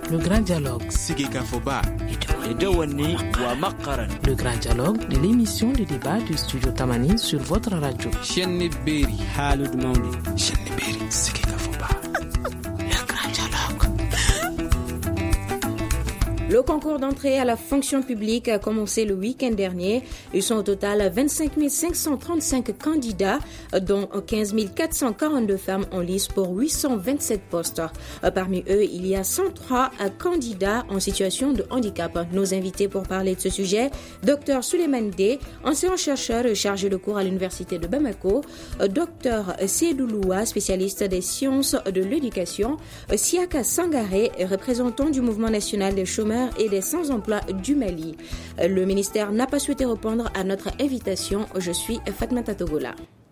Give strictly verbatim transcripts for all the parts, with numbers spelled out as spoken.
Le grand dialogue. Le grand dialogue de l'émission de débat du studio Tamani sur votre radio. Le concours d'entrée à la fonction publique a commencé le week-end dernier. Ils sont au total vingt-cinq mille cinq cent trente-cinq candidats, dont quinze mille quatre cent quarante-deux femmes en lice pour huit cent vingt-sept postes. Parmi eux, il y a cent trois candidats en situation de handicap. Nos invités pour parler de ce sujet, Dr Souleymane Dey, enseignant-chercheur chargé de cours à l'Université de Bamako, Dr Seydou Loua, spécialiste des sciences de l'éducation, Siaka Sangaré, représentant du mouvement national des chômeurs et des sans-emploi du Mali. Le ministère n'a pas souhaité répondre à notre invitation. Je suis Fatmata Togola.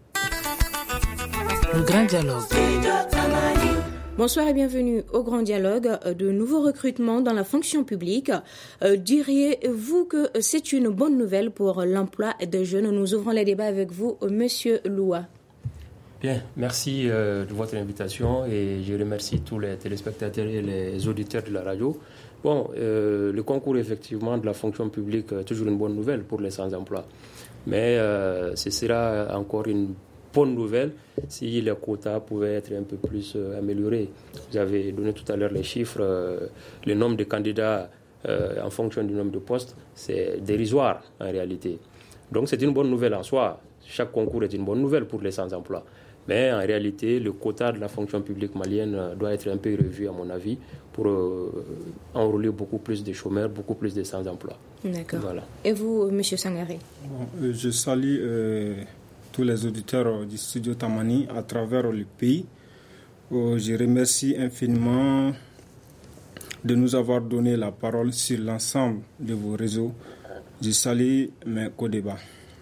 Le grand dialogue. Bonsoir et bienvenue au Grand Dialogue. De nouveaux recrutements dans la fonction publique. Euh, diriez-vous que c'est une bonne nouvelle pour l'emploi des jeunes? Nous ouvrons les débats avec vous, Monsieur Loua. Bien, merci euh, de votre invitation et je remercie tous les téléspectateurs et les auditeurs de la radio. Bon, euh, le concours effectivement de la fonction publique est toujours une bonne nouvelle pour les sans-emploi. Mais euh, ce sera encore une bonne nouvelle si les quotas pouvaient être un peu plus euh, améliorés. Vous avez donné tout à l'heure les chiffres, euh, le nombre de candidats euh, en fonction du nombre de postes, c'est dérisoire en réalité. Donc c'est une bonne nouvelle en soi. Chaque concours est une bonne nouvelle pour les sans-emploi. Mais en réalité, le quota de la fonction publique malienne doit être un peu revu, à mon avis, pour euh, enrôler beaucoup plus de chômeurs, beaucoup plus de sans-emploi. D'accord. Voilà. Et vous, M. Sangaré? Bon, euh, Je salue euh, tous les auditeurs du studio Tamani à travers le pays. Euh, je remercie infiniment de nous avoir donné la parole sur l'ensemble de vos réseaux. Je salue mes co-débats.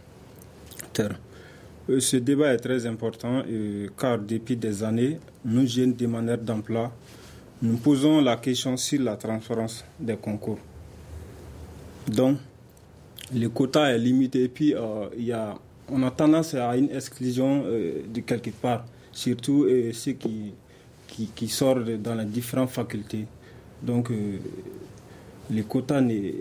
Ce débat est très important euh, car depuis des années, nous jeunes demandeurs d'emploi, nous posons la question sur la transparence des concours. Donc, le quota est limité et puis euh, y a, on a tendance à une exclusion euh, de quelque part, surtout euh, ceux qui, qui, qui sortent dans les différentes facultés. Donc, euh, les quotas n'est,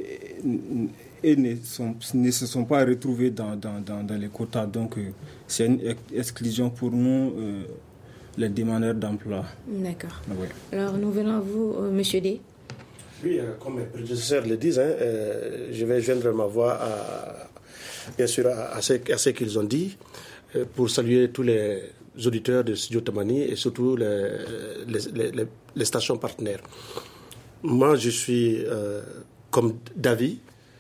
et ne, sont, ne se sont pas retrouvés dans, dans, dans, dans les quotas. Donc, euh, c'est une exclusion pour nous, euh, les demandeurs d'emploi. D'accord. Oui. Alors, nous venons à vous, euh, M. Dey. Oui, euh, comme mes prédécesseurs le disent, hein, euh, je vais joindre ma voix à, bien sûr à, à, ce, à ce qu'ils ont dit, euh, pour saluer tous les auditeurs de Studio Tamani et surtout les, les, les, les stations partenaires. Moi, je suis euh, comme d'avis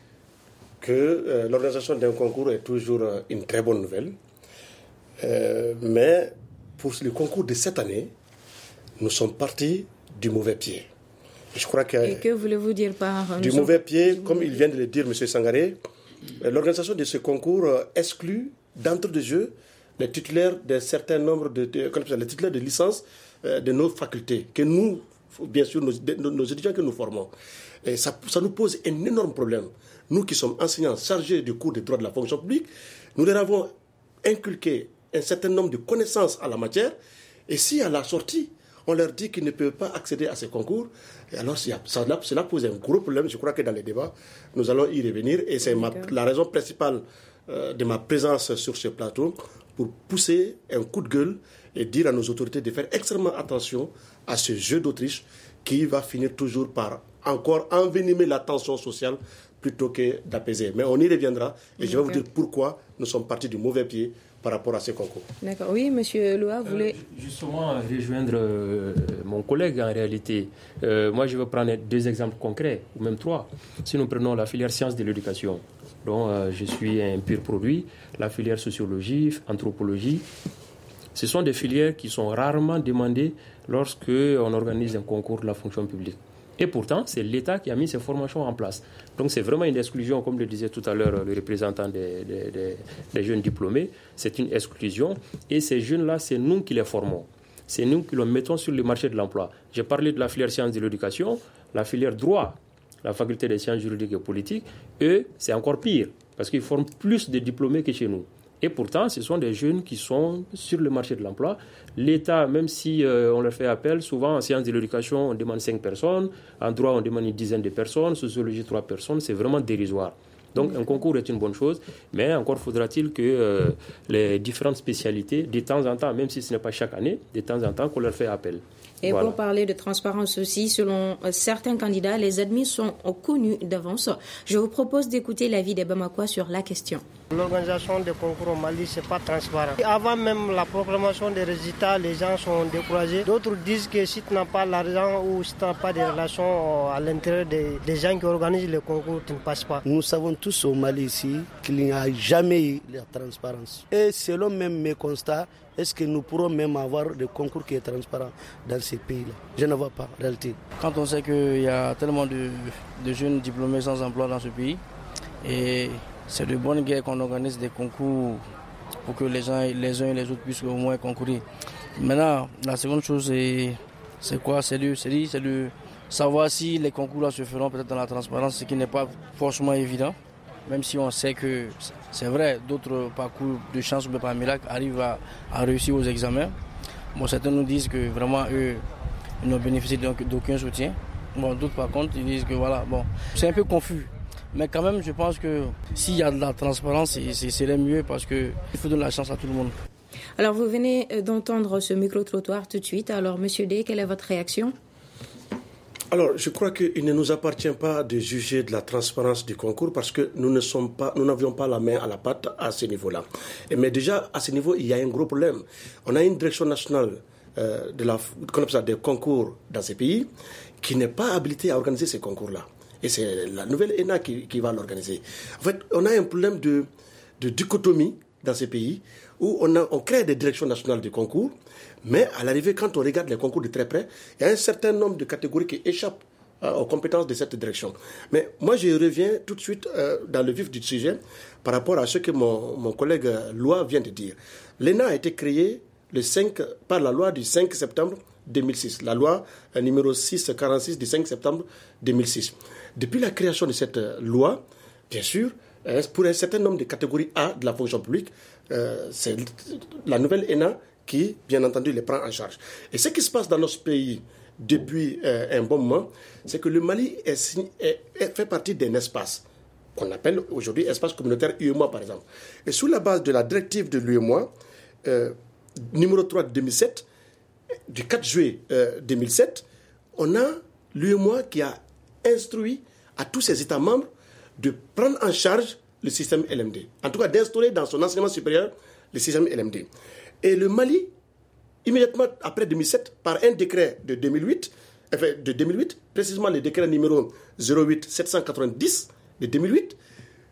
que euh, l'organisation d'un concours est toujours euh, une très bonne nouvelle. Euh, mais pour le concours de cette année, nous sommes partis du mauvais pied. Je crois que, Et que voulez-vous dire par... Du mauvais pied, comme il vient de le dire, M. Sangaré, euh, l'organisation de ce concours euh, exclut d'entre de jeu les titulaires d'un certain nombre de, de, les titulaires de licence euh, de nos facultés, que nous, bien sûr, nos, nos, nos étudiants que nous formons. Et ça, ça nous pose un énorme problème. Nous qui sommes enseignants chargés du cours des droits de la fonction publique, nous leur avons inculqué un certain nombre de connaissances à la matière. Et si à la sortie, on leur dit qu'ils ne peuvent pas accéder à ces concours, et alors ça, cela pose un gros problème. Je crois que dans les débats, nous allons y revenir. Et c'est ma, la raison principale euh, de ma présence sur ce plateau, pour pousser un coup de gueule et dire à nos autorités de faire extrêmement attention à ce jeu d'Autriche qui va finir toujours par encore envenimer la tension sociale plutôt que d'apaiser. Mais on y reviendra et je vais vous dire pourquoi nous sommes partis du mauvais pied par rapport à ces concours. D'accord. Oui, M. Loua, vous voulez... Euh, justement, rejoindre euh, mon collègue en réalité. Euh, moi, je vais prendre deux exemples concrets, ou même trois. Si nous prenons la filière sciences de l'éducation, dont euh, je suis un pur produit, la filière sociologie, anthropologie, ce sont des filières qui sont rarement demandées lorsque on organise un concours de la fonction publique. Et pourtant, c'est l'État qui a mis ces formations en place. Donc c'est vraiment une exclusion, comme le disait tout à l'heure le représentant des, des, des, des jeunes diplômés. C'est une exclusion. Et ces jeunes-là, c'est nous qui les formons. C'est nous qui les mettons sur le marché de l'emploi. J'ai parlé de la filière sciences de l'éducation, la filière droit, la faculté des sciences juridiques et politiques. Eux, c'est encore pire, parce qu'ils forment plus de diplômés que chez nous. Et pourtant, ce sont des jeunes qui sont sur le marché de l'emploi. L'État, même si euh, on leur fait appel, souvent en sciences de l'éducation, on demande cinq personnes, en droit, on demande une dizaine de personnes, sociologie, trois personnes, c'est vraiment dérisoire. Donc un concours est une bonne chose, mais encore faudra-t-il que euh, les différentes spécialités, de temps en temps, même si ce n'est pas chaque année, de temps en temps, qu'on leur fait appel. Et voilà. Pour parler de transparence aussi, selon certains candidats, les admis sont connus d'avance. Je vous propose d'écouter l'avis des Bamakois sur la question. L'organisation des concours au Mali, ce n'est pas transparent. Avant même la proclamation des résultats, les gens sont découragés. D'autres disent que si tu n'as pas l'argent ou si tu n'as pas de relations à l'intérieur des, des gens qui organisent les concours, tu ne passes pas. Nous savons tous au Mali ici qu'il n'y a jamais eu de transparence. Et selon même mes constats, est-ce que nous pourrons même avoir des concours qui sont transparents dans ces pays-là? Je ne vois pas, en réalité. Quand on sait qu'il y a tellement de, de jeunes diplômés sans emploi dans ce pays, et c'est de bonne guerre qu'on organise des concours pour que les gens, les uns et les autres puissent au moins concourir. Maintenant, la seconde chose, c'est, c'est quoi? C'est de, c'est, de, c'est de savoir si les concours-là se feront peut-être dans la transparence, ce qui n'est pas forcément évident. Même si on sait que c'est vrai, d'autres parcours de chance ou par miracle arrivent à, à réussir aux examens. Bon, certains nous disent que vraiment eux ils n'ont bénéficié d'aucun soutien. Bon, d'autres par contre ils disent que voilà, bon, c'est un peu confus. Mais quand même, je pense que s'il y a de la transparence, c'est, c'est mieux parce qu'il faut donner la chance à tout le monde. Alors, vous venez d'entendre ce micro-trottoir tout de suite. Alors, Monsieur D, quelle est votre réaction? Alors, je crois qu'il ne nous appartient pas de juger de la transparence du concours parce que nous ne sommes pas, nous n'avions pas la main à la pâte à ce niveau-là. Mais déjà, à ce niveau, il y a un gros problème. On a une direction nationale euh, de la, qu'on appelle ça, des concours dans ces pays qui n'est pas habilitée à organiser ces concours-là. Et c'est la nouvelle E N A qui, qui va l'organiser. En fait, on a un problème de, de dichotomie dans ces pays où on, a, on crée des directions nationales de concours, mais à l'arrivée, quand on regarde les concours de très près, il y a un certain nombre de catégories qui échappent euh, aux compétences de cette direction. Mais moi, je reviens tout de suite euh, dans le vif du sujet par rapport à ce que mon, mon collègue euh, Loi vient de dire. L'E N A a été créée le cinq, par la loi du cinq septembre deux mille six, la loi euh, numéro six cent quarante-six du cinq septembre deux mille six. Depuis la création de cette euh, loi, bien sûr, euh, pour un certain nombre de catégories A de la fonction publique, euh, c'est la nouvelle E N A qui, bien entendu, les prend en charge. Et ce qui se passe dans notre pays depuis euh, un bon moment, c'est que le Mali est, est, est, fait partie d'un espace qu'on appelle aujourd'hui espace communautaire U E M O A, par exemple. Et sous la base de la directive de l'U E M O A, euh, numéro trois de deux mille sept, du quatre juillet euh, deux mille sept, on a l'U E M O A qui a instruit à tous ses États membres de prendre en charge le système L M D. En tout cas, d'instaurer dans son enseignement supérieur le système L M D. Et le Mali, immédiatement après deux mille sept, par un décret de deux mille huit, enfin de deux mille huit, précisément le décret numéro zéro huit sept cent quatre-vingt-dix de deux mille huit,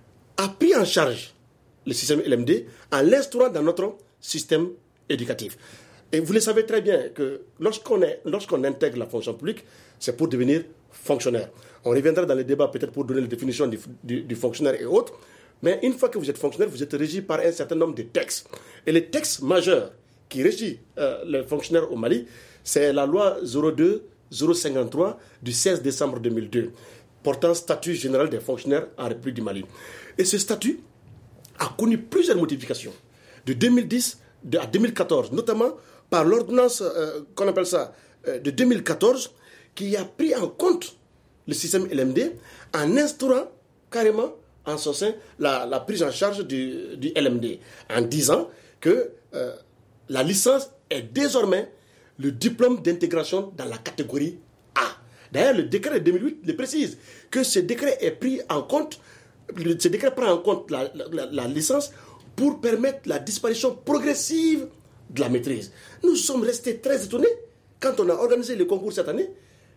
a pris en charge le système L M D en l'instaurant dans notre système éducatif. Et vous le savez très bien que lorsqu'on, est, lorsqu'on intègre la fonction publique, c'est pour devenir fonctionnaire. On reviendra dans les débats peut-être pour donner la définition du, du, du fonctionnaire et autres. Mais une fois que vous êtes fonctionnaire, vous êtes régi par un certain nombre de textes. Et les textes majeurs qui régissent euh, les fonctionnaires au Mali, c'est la loi zéro deux zéro cinquante-trois du seize décembre deux mille deux, portant statut général des fonctionnaires en République du Mali. Et ce statut a connu plusieurs modifications, de deux mille dix à deux mille quatorze, notamment par l'ordonnance euh, qu'on appelle ça euh, de deux mille quatorze, qui a pris en compte le système L M D en instaurant carrément en son sein la, la prise en charge du, du L M D, en disant que euh, la licence est désormais le diplôme d'intégration dans la catégorie A. D'ailleurs, le décret de deux mille huit le précise, que ce décret est pris en compte, ce décret prend en compte la, la, la licence pour permettre la disparition progressive de la maîtrise. Nous sommes restés très étonnés quand on a organisé le concours cette année,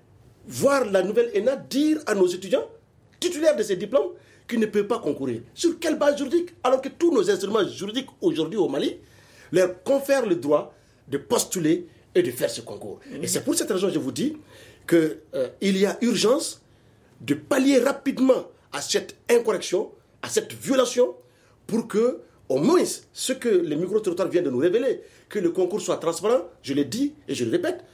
voir la nouvelle E N A dire à nos étudiants titulaires de ces diplômes qu'ils ne peuvent pas concourir. Sur quelle base juridique? Alors que tous nos instruments juridiques aujourd'hui au Mali leur confèrent le droit de postuler et de faire ce concours. Mmh. Et c'est pour cette raison que je vous dis qu'il euh, y a urgence de pallier rapidement à cette incorrection, à cette violation, pour que, au moins, ce que les micro-trottoirs viennent de nous révéler, que le concours soit transparent, je l'ai dit et je le répète,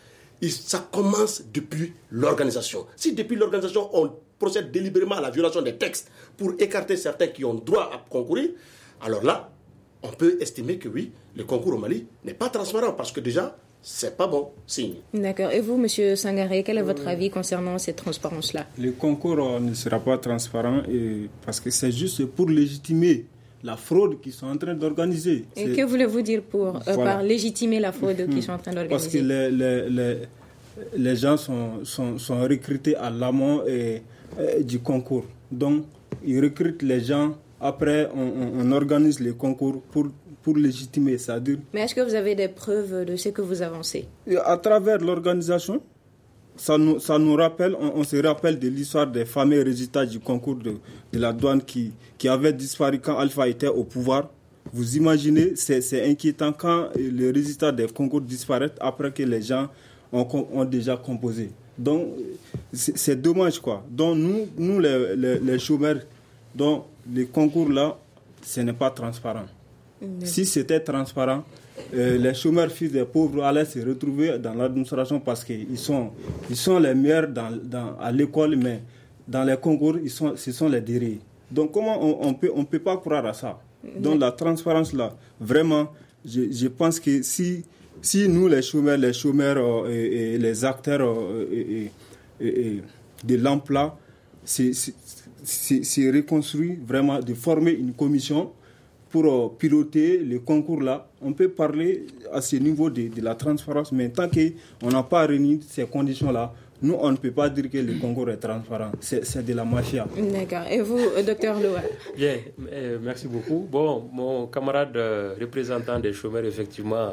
ça commence depuis l'organisation. Si depuis l'organisation, on procède délibérément à la violation des textes pour écarter certains qui ont droit à concourir, alors là, on peut estimer que oui, le concours au Mali n'est pas transparent parce que déjà, c'est pas bon signe. D'accord. Et vous, M. Sangaré, quel est votre euh, avis concernant cette transparence-là? Le concours euh, ne sera pas transparent et, parce que c'est juste pour légitimer la fraude qu'ils sont en train d'organiser. Et c'est... que voulez-vous dire pour, euh, voilà. par légitimer la fraude qu'ils sont en train d'organiser? Parce que les, les, les, les gens sont, sont, sont recrutés à l'amont et, et du concours. Donc, ils recrutent les gens. Après, on, on, on organise les concours pour, pour légitimer, c'est-à-dire... Mais est-ce que vous avez des preuves de ce que vous avancez? À travers l'organisation, ça nous, ça nous rappelle, on, on se rappelle de l'histoire des fameux résultats du concours de, de la douane qui, qui avait disparu quand Alpha était au pouvoir. Vous imaginez, c'est, c'est inquiétant quand les résultats des concours disparaissent après que les gens ont, ont déjà composé. Donc, c'est, c'est dommage, quoi. Donc, nous, nous les, les, les chômeurs, donc, les concours là, ce n'est pas transparent. Mmh. Si c'était transparent, euh, les chômeurs fils des pauvres allaient se retrouver dans l'administration parce qu'ils sont, ils sont les meilleurs dans, dans, à l'école, mais dans les concours, ils sont, ce sont les dérivés. Donc comment on, on peut, on peut pas croire à ça? Mmh. Donc la transparence là, vraiment, je, je pense que si, si nous les chômeurs, les chômeurs euh, et, et les acteurs euh, et, et, et de l'emploi, c'est, c'est C'est, c'est reconstruit vraiment, de former une commission pour euh, piloter les concours là. On peut parler à ce niveau de, de la transparence, mais tant qu'on n'a pas réuni ces conditions là, nous on ne peut pas dire que le concours est transparent. C'est, c'est de la mafia. D'accord. Et vous, docteur Loa? Bien, euh, merci beaucoup. Bon, mon camarade euh, représentant des chômeurs, effectivement,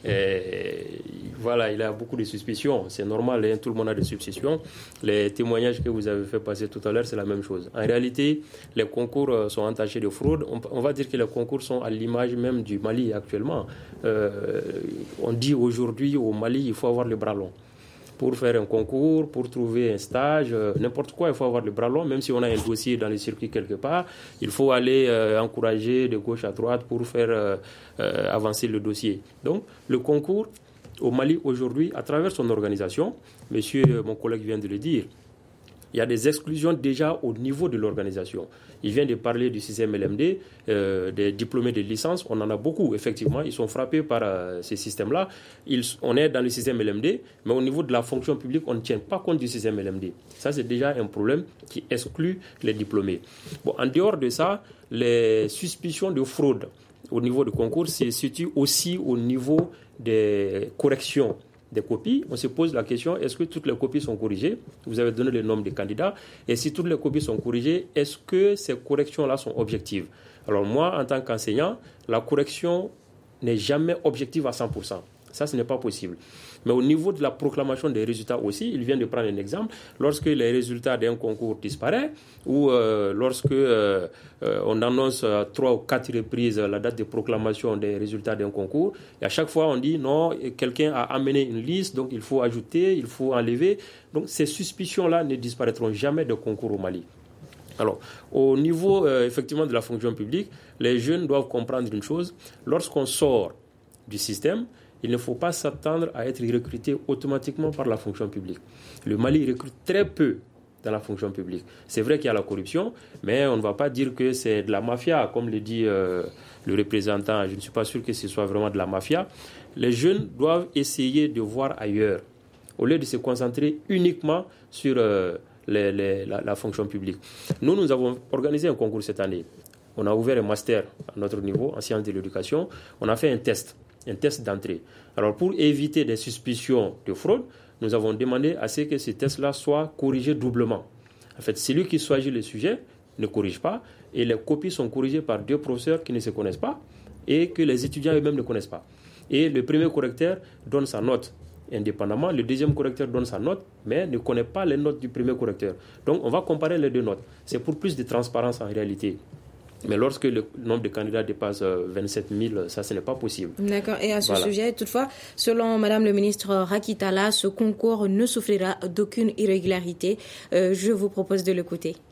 Et voilà, il a beaucoup de suspicions. C'est normal, hein, tout le monde a des suspicions. Les témoignages que vous avez fait passer tout à l'heure, c'est la même chose. En réalité, les concours sont entachés de fraude. On, on va dire que les concours sont à l'image même du Mali actuellement. Euh, on dit aujourd'hui au Mali, il faut avoir le bras long. Pour faire un concours, pour trouver un stage, euh, n'importe quoi, il faut avoir le bras long. Même si on a un dossier dans le circuit quelque part, il faut aller euh, encourager de gauche à droite pour faire euh, euh, avancer le dossier. Donc, le concours au Mali aujourd'hui, à travers son organisation, monsieur, mon collègue vient de le dire, il y a des exclusions déjà au niveau de l'organisation. Il vient de parler du système L M D, euh, des diplômés de licence. On en a beaucoup, effectivement. Ils sont frappés par euh, ces systèmes-là. Ils, on est dans le système L M D, mais au niveau de la fonction publique, on ne tient pas compte du système L M D. Ça, c'est déjà un problème qui exclut les diplômés. Bon, en dehors de ça, les suspicions de fraude au niveau du concours se situent aussi au niveau des corrections des copies. On se pose la question, est-ce que toutes les copies sont corrigées? Vous avez donné le nombre des candidats. Et si toutes les copies sont corrigées, est-ce que ces corrections-là sont objectives? Alors moi, en tant qu'enseignant, la correction n'est jamais objective à cent pour cent. Ça, ce n'est pas possible. Mais au niveau de la proclamation des résultats aussi, il vient de prendre un exemple. Lorsque les résultats d'un concours disparaissent, ou euh, lorsque euh, euh, on annonce à trois ou quatre reprises la date de proclamation des résultats d'un concours, et à chaque fois on dit non, quelqu'un a amené une liste, donc il faut ajouter, il faut enlever. Donc ces suspicions-là ne disparaîtront jamais de concours au Mali. Alors, au niveau euh, effectivement de la fonction publique, les jeunes doivent comprendre une chose. Lorsqu'on sort du système, il ne faut pas s'attendre à être recruté automatiquement par la fonction publique. Le Mali recrute très peu dans la fonction publique. C'est vrai qu'il y a la corruption, mais on ne va pas dire que c'est de la mafia, comme le dit euh, le représentant. Je ne suis pas sûr que ce soit vraiment de la mafia. Les jeunes doivent essayer de voir ailleurs, au lieu de se concentrer uniquement sur euh, les, les, la, la fonction publique. Nous, nous avons organisé un concours cette année. On a ouvert un master à notre niveau, en sciences de l'éducation. On a fait un test. un test d'entrée. Alors, pour éviter des suspicions de fraude, nous avons demandé à ce que ces tests-là soient corrigés doublement. En fait, celui qui choisit le sujet ne corrige pas et les copies sont corrigées par deux professeurs qui ne se connaissent pas et que les étudiants eux-mêmes ne connaissent pas. Et le premier correcteur donne sa note indépendamment, le deuxième correcteur donne sa note, mais ne connaît pas les notes du premier correcteur. Donc, on va comparer les deux notes. C'est pour plus de transparence en réalité. Mais lorsque le nombre de candidats dépasse vingt-sept mille, ça, ce n'est pas possible. D'accord. Et à ce voilà. sujet, toutefois, selon Madame le ministre Rakitala, ce concours ne souffrira d'aucune irrégularité. Euh, je vous propose de l'écouter.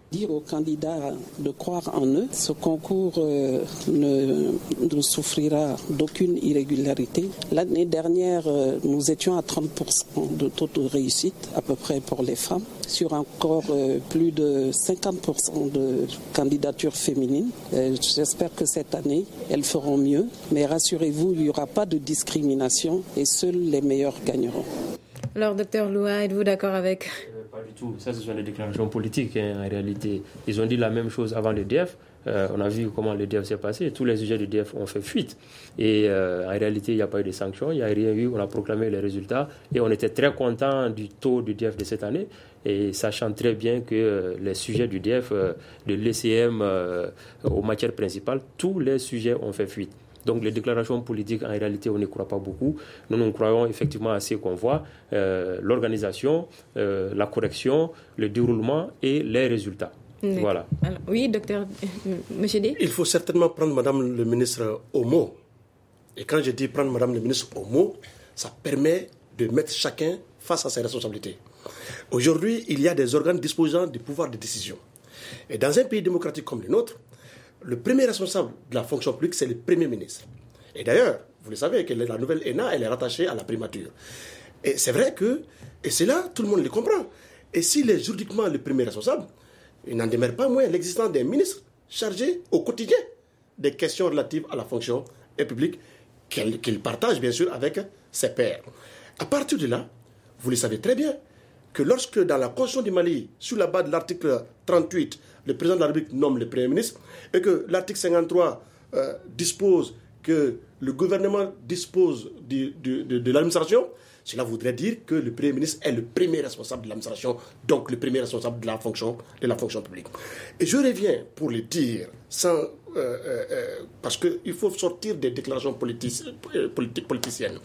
dire aux candidats de croire en eux. Ce concours euh, ne, ne souffrira d'aucune irrégularité. L'année dernière, euh, nous étions à trente pour cent de taux de réussite, à peu près pour les femmes, sur encore euh, plus de cinquante pour cent de candidatures féminines. Euh, j'espère que cette année, elles feront mieux. Mais rassurez-vous, il n'y aura pas de discrimination et seuls les meilleurs gagneront. Alors, docteur Loua, êtes-vous d'accord avec... euh, Pas du tout. Ça, ce sont des déclarations politiques, hein, en réalité. Ils ont dit la même chose avant le D F. Euh, on a vu comment le D F s'est passé. Tous les sujets du D F ont fait fuite. Et euh, en réalité, il n'y a pas eu de sanctions, il n'y a rien eu. On a proclamé les résultats. Et on était très contents du taux du D F de cette année. Et sachant très bien que euh, les sujets du D F, euh, de l'E C M euh, aux matières principales, tous les sujets ont fait fuite. Donc les déclarations politiques, en réalité, on n'y croit pas beaucoup. Nous, nous croyons effectivement à ce qu'on voit, euh, l'organisation, euh, la correction, le déroulement et les résultats. D'accord. Voilà. Alors, oui, docteur, euh, monsieur D. Il faut certainement prendre Madame le ministre au mot. Et quand je dis prendre Madame le ministre au mot, ça permet de mettre chacun face à ses responsabilités. Aujourd'hui, il y a des organes disposant du pouvoir de décision. Et dans un pays démocratique comme le nôtre, le premier responsable de la fonction publique, c'est le Premier ministre. Et d'ailleurs, vous le savez, que la nouvelle E N A, elle est rattachée à la primature. Et c'est vrai que, et c'est là, tout le monde le comprend. Et s'il est juridiquement le premier responsable, il n'en demeure pas moins l'existence d'un ministre chargé au quotidien des questions relatives à la fonction publique qu'il, qu'il partage bien sûr avec ses pairs. À partir de là, vous le savez très bien, que lorsque dans la Constitution du Mali, sur la base de l'article trente-huit, le président de la République nomme le Premier ministre, et que l'article cinquante-trois euh, dispose que le gouvernement dispose de, de, de, de l'administration, cela voudrait dire que le Premier ministre est le premier responsable de l'administration, donc le premier responsable de la fonction, de la fonction publique. Et je reviens pour le dire, sans, euh, euh, parce qu'il faut sortir des déclarations politis, euh, politi- politiciennes.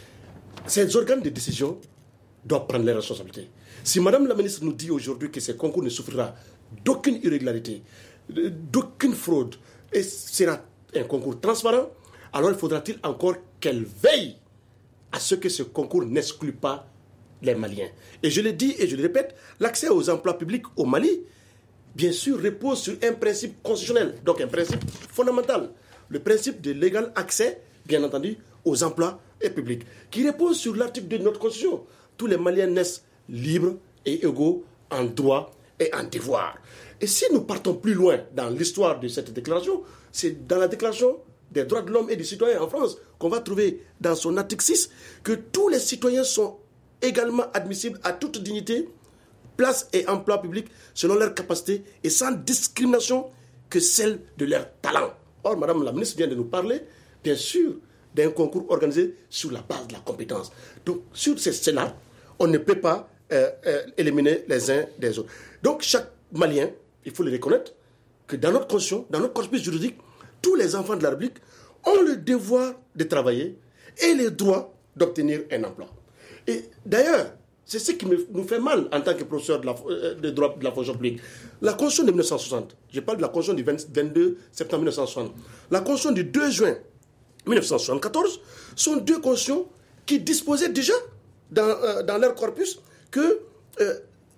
Ces organes de décision doivent prendre les responsabilités. Si Madame la ministre nous dit aujourd'hui que ce concours ne souffrira d'aucune irrégularité, d'aucune fraude, et sera un concours transparent, alors il faudra-t-il encore qu'elle veille à ce que ce concours n'exclue pas les Maliens. Et je le dis et je le répète, l'accès aux emplois publics au Mali, bien sûr, repose sur un principe constitutionnel, donc un principe fondamental, le principe de l'égal accès, bien entendu, aux emplois publics, qui repose sur l'article deux de notre Constitution. Tous les Maliens naissent libres et égaux en droit et en devoir. Et si nous partons plus loin dans l'histoire de cette déclaration, c'est dans la déclaration des droits de l'homme et du citoyen en France qu'on va trouver dans son article six que tous les citoyens sont également admissibles à toute dignité, place et emploi public selon leur capacité et sans discrimination que celle de leur talent. Or, Madame la ministre vient de nous parler, bien sûr, d'un concours organisé sur la base de la compétence. Donc, sur cela, on ne peut pas euh, euh, éliminer les uns des autres. Donc, chaque Malien, il faut le reconnaître, que dans notre constitution, dans notre corpus juridique, tous les enfants de la République ont le devoir de travailler et le droit d'obtenir un emploi. Et d'ailleurs, c'est ce qui me, nous fait mal en tant que professeur de, la, euh, de droit de la fonction publique. La Constitution de mille neuf cent soixante, je parle de la Constitution du vingt, vingt-deux septembre mille neuf cent soixante, la Constitution du deux juin mille neuf cent soixante-quatorze sont deux constitutions qui disposaient déjà dans, euh, dans leur corpus que euh,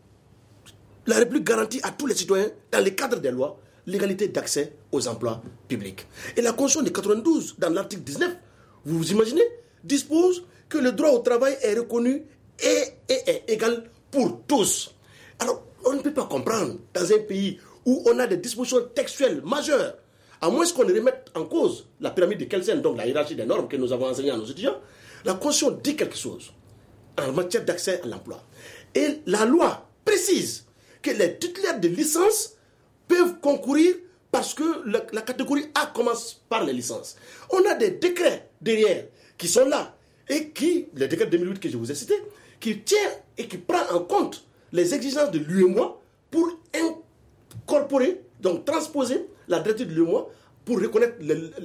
la République garantit à tous les citoyens, dans le cadre des lois, l'égalité d'accès aux emplois publics. Et la Constitution de quatre-vingt-douze, dans l'article dix-neuf, vous vous imaginez, dispose que le droit au travail est reconnu et, et est égal pour tous. Alors, on ne peut pas comprendre, dans un pays où on a des dispositions textuelles majeures, à moins qu'on ne remette en cause la pyramide de Kelsen, donc la hiérarchie des normes que nous avons enseignées à nos étudiants, la Constitution dit quelque chose en matière d'accès à l'emploi. Et la loi précise que les titulaires de licence peuvent concourir parce que la, la catégorie A commence par les licences. On a des décrets derrière qui sont là et qui, le décret de deux mille huit que je vous ai cité, qui tient et qui prend en compte les exigences de l'U E M O A pour incorporer, donc transposer la directive de l'U E M O A pour reconnaître,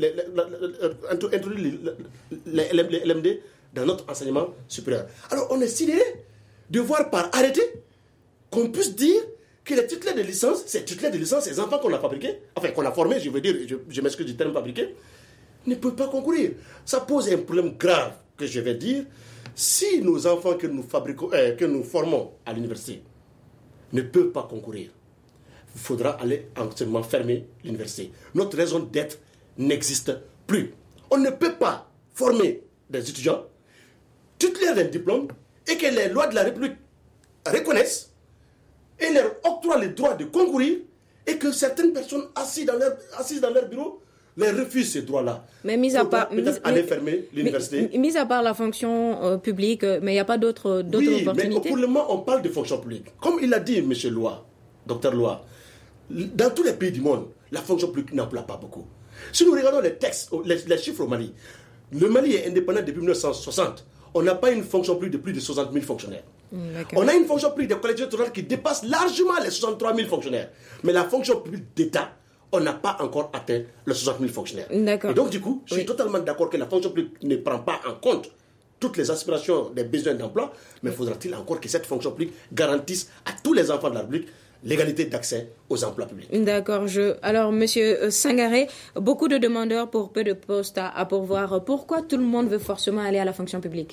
introduire l'L M D dans notre enseignement supérieur. Alors on est sidéré de voir par arrêté qu'on puisse dire que les titulaires de licence, ces titulaires de licence, ces enfants qu'on a fabriqués, enfin qu'on a formés, je veux dire, je, je m'excuse du terme fabriqué, ne peuvent pas concourir. Ça pose un problème grave que je vais dire. Si nos enfants que nous fabriquons, euh, que nous formons à l'université ne peuvent pas concourir, il faudra aller entièrement fermer l'université. Notre raison d'être n'existe plus. On ne peut pas former des étudiants titulaires d'un diplôme et que les lois de la République reconnaissent et leur octroient le droit de concourir et que certaines personnes assises dans leur, assises dans leur bureau les refusent ces droits-là. Mais mis à part, peut-être mis, aller fermer l'université. Mais, mis à part la fonction euh, publique, mais il n'y a pas d'autres, d'autres oui, opportunités. Mais pour le moment, on parle de fonction publique. Comme il a dit M. Loa, docteur Loa, dans tous les pays du monde, la fonction publique n'emploie pas beaucoup. Si nous regardons les textes, les, les chiffres au Mali, le Mali est indépendant depuis mille neuf cent soixante. On n'a pas une fonction publique de plus de soixante mille fonctionnaires. D'accord. On a une fonction publique des collectivités territoriales qui dépasse largement les soixante-trois mille fonctionnaires. Mais la fonction publique d'État, on n'a pas encore atteint les soixante mille fonctionnaires. D'accord. Et donc, du coup, je suis oui. totalement d'accord que la fonction publique ne prend pas en compte toutes les aspirations des besoins d'emploi, mais faudra-t-il encore que cette fonction publique garantisse à tous les enfants de la République l'égalité d'accès aux emplois publics. D'accord. Je... Alors, Monsieur Sangaré, beaucoup de demandeurs pour peu de postes à, à pourvoir. Pourquoi tout le monde veut forcément aller à la fonction publique?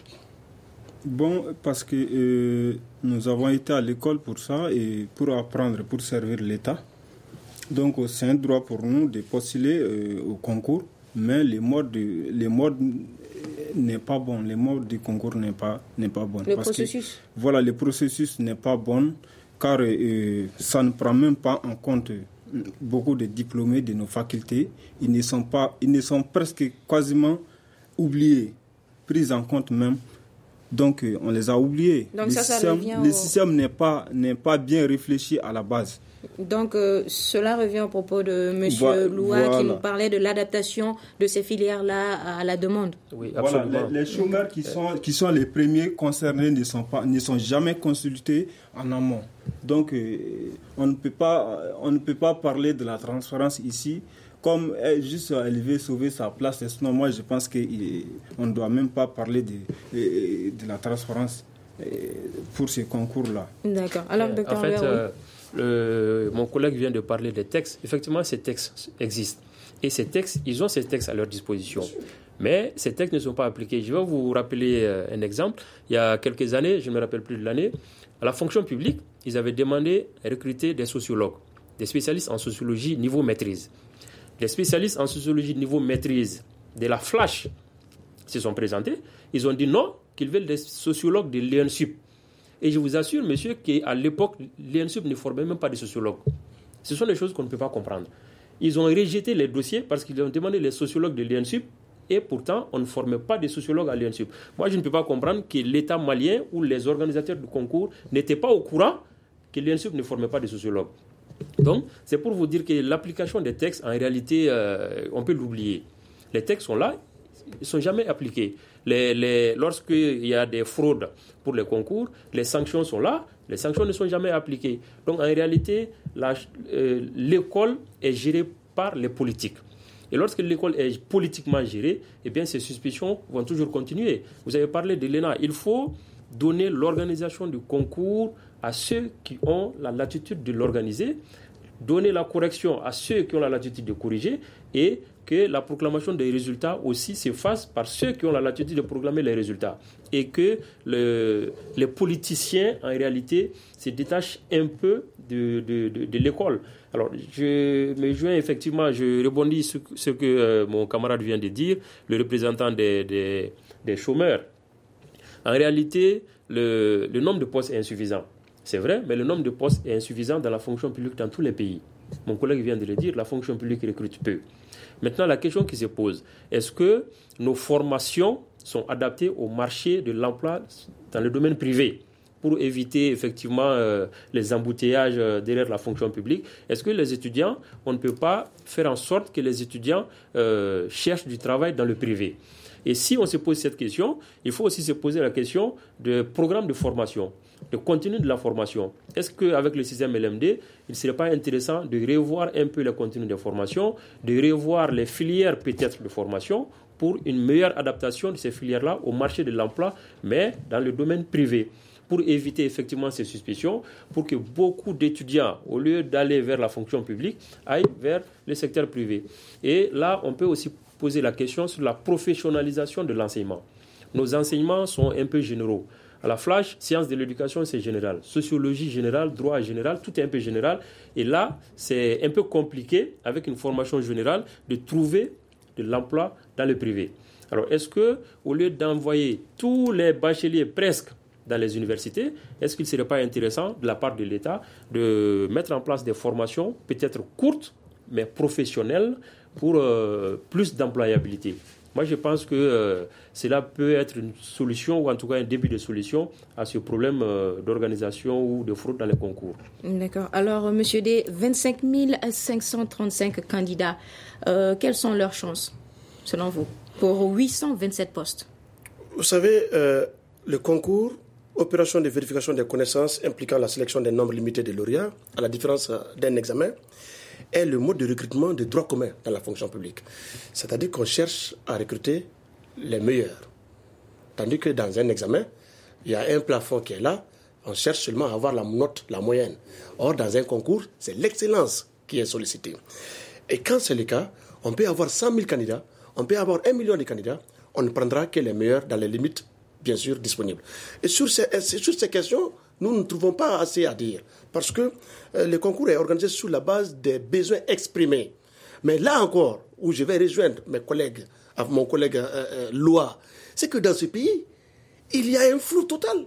Bon, parce que euh, nous avons été à l'école pour ça et pour apprendre, pour servir l'État. Donc, c'est un droit pour nous de postuler euh, au concours, mais les modes, de, les modes n'est pas bon. Les modes du concours n'est pas, n'est pas bon. Le parce processus. Que, voilà, le processus n'est pas bon, car euh, ça ne prend même pas en compte beaucoup de diplômés de nos facultés. Ils ne sont pas, ils ne sont presque quasiment oubliés, pris en compte même. Donc, euh, on les a oubliés. Donc le ça, système, ça revient le au... système n'est pas, n'est pas bien réfléchi à la base. Donc, euh, cela revient au propos de M. Voilà, Loa voilà. qui nous parlait de l'adaptation de ces filières-là à la demande. Oui, voilà, absolument. les, les chômeurs qui sont, qui sont les premiers concernés ne sont, pas, ne sont jamais consultés en amont. Donc, euh, on ne peut pas, on ne peut pas parler de la transparence ici comme juste élever, sauver sa place. Sinon, moi, je pense qu'on ne doit même pas parler de, de la transparence pour ces concours-là. D'accord. Alors, docteur En fait, Albert, euh, le, mon collègue vient de parler des textes. Effectivement, ces textes existent. Et ces textes, ils ont ces textes à leur disposition. Mais ces textes ne sont pas appliqués. Je vais vous rappeler euh, un exemple. Il y a quelques années, je ne me rappelle plus de l'année, à la fonction publique, ils avaient demandé à recruter des sociologues, des spécialistes en sociologie niveau maîtrise. Les spécialistes en sociologie niveau maîtrise de la Flash se sont présentés. Ils ont dit non, qu'ils veulent des sociologues de l'E N S U P. Et je vous assure, monsieur, qu'à l'époque, l'E N S U P ne formait même pas de sociologues. Ce sont des choses qu'on ne peut pas comprendre. Ils ont rejeté les dossiers parce qu'ils ont demandé les sociologues de l'E N S U P et pourtant, on ne formait pas de sociologues à l'E N S U P. Moi, je ne peux pas comprendre que l'État malien ou les organisateurs du concours n'étaient pas au courant que l'E N S U P ne formait pas de sociologues. Donc, c'est pour vous dire que l'application des textes, en réalité, euh, on peut l'oublier. Les textes sont là, ils ne sont jamais appliqués. Les, les, lorsqu'il y a des fraudes pour les concours, les sanctions sont là, les sanctions ne sont jamais appliquées. Donc, en réalité, la, euh, l'école est gérée par les politiques. Et lorsque l'école est politiquement gérée, eh bien, ces suspicions vont toujours continuer. Vous avez parlé de l'E N A. Il faut donner l'organisation du concours à ceux qui ont la latitude de l'organiser, donner la correction à ceux qui ont la latitude de corriger et que la proclamation des résultats aussi se fasse par ceux qui ont la latitude de proclamer les résultats et que le, les politiciens, en réalité, se détachent un peu de, de, de, de l'école. Alors, je me joins effectivement, je rebondis sur ce que euh, mon camarade vient de dire, le représentant des, des, des chômeurs. En réalité, le, le nombre de postes est insuffisant. C'est vrai, mais le nombre de postes est insuffisant dans la fonction publique dans tous les pays. Mon collègue vient de le dire, la fonction publique recrute peu. Maintenant, la question qui se pose, est-ce que nos formations sont adaptées au marché de l'emploi dans le domaine privé pour éviter effectivement euh, les embouteillages euh, derrière la fonction publique? Est-ce que les étudiants, on ne peut pas faire en sorte que les étudiants euh, cherchent du travail dans le privé? Et si on se pose cette question, il faut aussi se poser la question du programme de formation, le contenu de la formation. Est-ce qu'avec le système L M D, il ne serait pas intéressant de revoir un peu le contenu de formation, de revoir les filières peut-être de formation pour une meilleure adaptation de ces filières-là au marché de l'emploi, mais dans le domaine privé, pour éviter effectivement ces suspicions, pour que beaucoup d'étudiants, au lieu d'aller vers la fonction publique, aillent vers le secteur privé. Et là, on peut aussi poser la question sur la professionnalisation de l'enseignement. Nos enseignements sont un peu généraux. À la Flash, sciences de l'éducation, c'est général. Sociologie générale, droit général, tout est un peu général. Et là, c'est un peu compliqué, avec une formation générale, de trouver de l'emploi dans le privé. Alors, est-ce que, au lieu d'envoyer tous les bacheliers presque dans les universités, est-ce qu'il ne serait pas intéressant, de la part de l'État, de mettre en place des formations, peut-être courtes, mais professionnelles, pour euh, plus d'employabilité? Moi, je pense que euh, cela peut être une solution, ou en tout cas un début de solution à ce problème euh, d'organisation ou de fraude dans les concours. D'accord. Alors, M. D, vingt-cinq mille cinq cent trente-cinq candidats, euh, quelles sont leurs chances, selon vous, pour huit cent vingt-sept postes? Vous savez, euh, le concours, opération de vérification des connaissances impliquant la sélection d'un nombre limité de lauréats, à la différence d'un examen, est le mode de recrutement de droit commun dans la fonction publique. C'est-à-dire qu'on cherche à recruter les meilleurs. Tandis que dans un examen, il y a un plafond qui est là, on cherche seulement à avoir la note, la moyenne. Or, dans un concours, c'est l'excellence qui est sollicitée. Et quand c'est le cas, on peut avoir cent mille candidats, on peut avoir un million de candidats, on ne prendra que les meilleurs dans les limites, bien sûr, disponibles. Et sur ces, sur ces questions, nous ne trouvons pas assez à dire, parce que euh, le concours est organisé sur la base des besoins exprimés. Mais là encore, où je vais rejoindre mes collègues, mon collègue euh, euh, Loa, c'est que dans ce pays, il y a un flou total